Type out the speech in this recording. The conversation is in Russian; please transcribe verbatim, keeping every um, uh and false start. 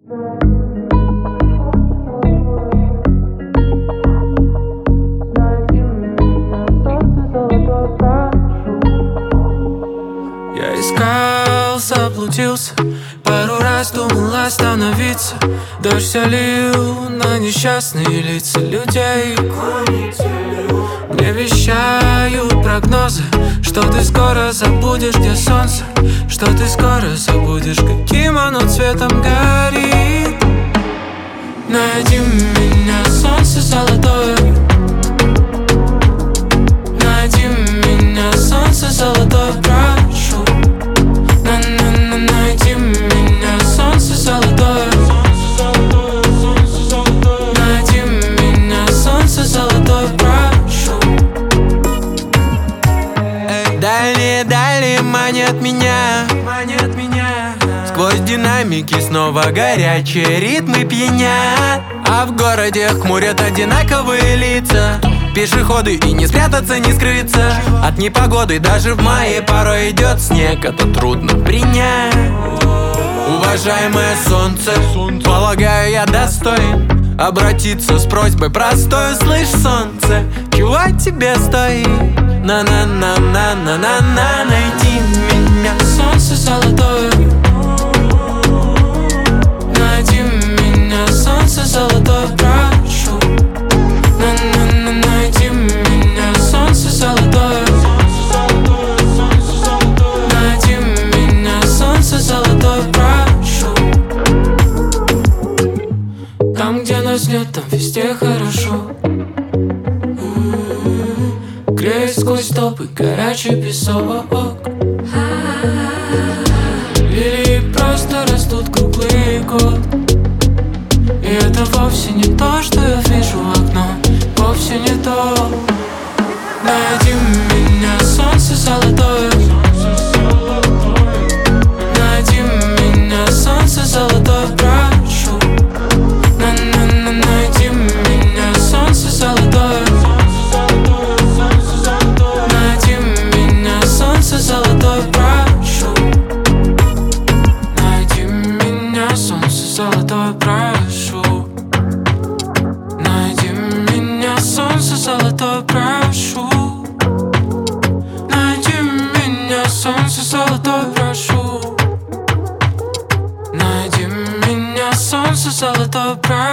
Я искал, заблудился, пару раз думал остановиться. Дождь все лил на несчастные лица людей. Мне вещают прогнозы, что ты скоро забудешь, где солнце, что ты скоро забудешь, каким оно цветом горит. Найди меня, солнце золотое. Найди меня, солнце золотое, прошу. На-на-на, найди меня, солнце золотое. Найди меня, солнце золотое, прошу. Дальние, дальние манят меня, манят меня. Сквозь динамики снова горячие ритмы пьянят. А в городе хмурят одинаковые лица. Пешеходы, и не спрятаться, не скрыться от непогоды. Даже в мае порой идет снег, это трудно принять. Уважаемое солнце, полагаю, я достоин обратиться с просьбой простой. Слышь, солнце, чего тебе стоит? На-на-на-на-на-на-на. Найди меня, Солнце золотое. Найди меня, солнце золотое, прошу. На-на-на, найди меня, солнце золотое. Найди меня, солнце золотое, прошу. Там, где нас нет, там везде хорошо. Греет сквозь толпы горячий песок. Лилии просто растут круглый год. И это вовсе не то, что я вижу в окно. Вовсе не то. Найди меня, солнце золотое. Найди меня, солнце золотое, прошу. На-на-на, найди меня, солнце золотое. Найди меня, солнце золотое, прошу. Найди меня, солнце золотое, прошу. Найди меня, солнце золотое, прошу. Найди меня, солнце золотое, прошу. Найди меня, солнце золотое, прошу.